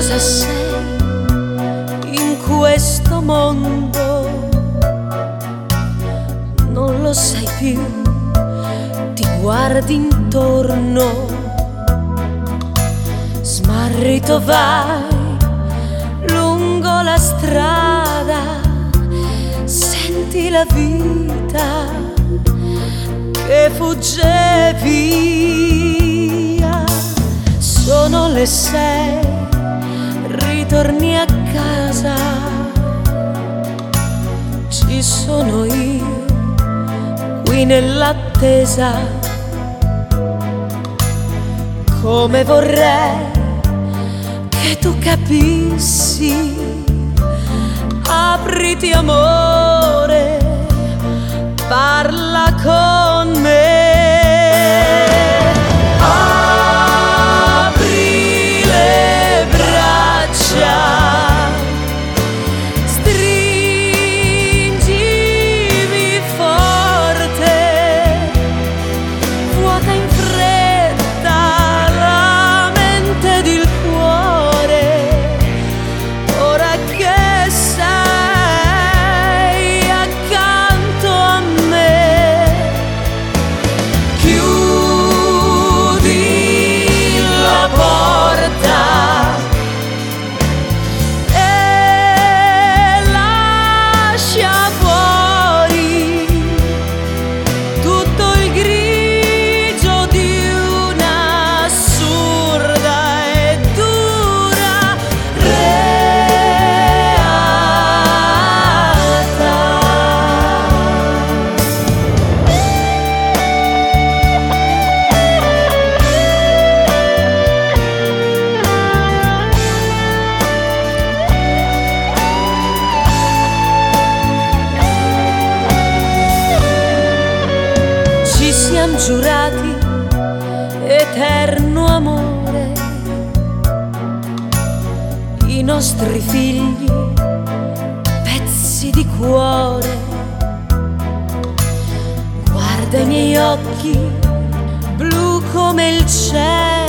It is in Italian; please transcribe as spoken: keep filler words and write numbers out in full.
cosa sei in questo mondo? Non lo sai più, ti guardi intorno, smarrito vai lungo la strada, senti la vita che fugge via. Sono le sei, ritorni a casa, ci sono io qui nell'attesa. Come vorrei che tu capissi, apriti amore, parla con me. Apri le braccia, stringimi forte, vuota in fretta la mente ed il cuore, ora che sei accanto a me. Chiudi la porta e lascia fuori tutto il grigio di un'assurda e dura realtà. Ci siamo giurati eterno amore, i nostri figli pezzi di cuore. Guarda i miei occhi blu come il cielo,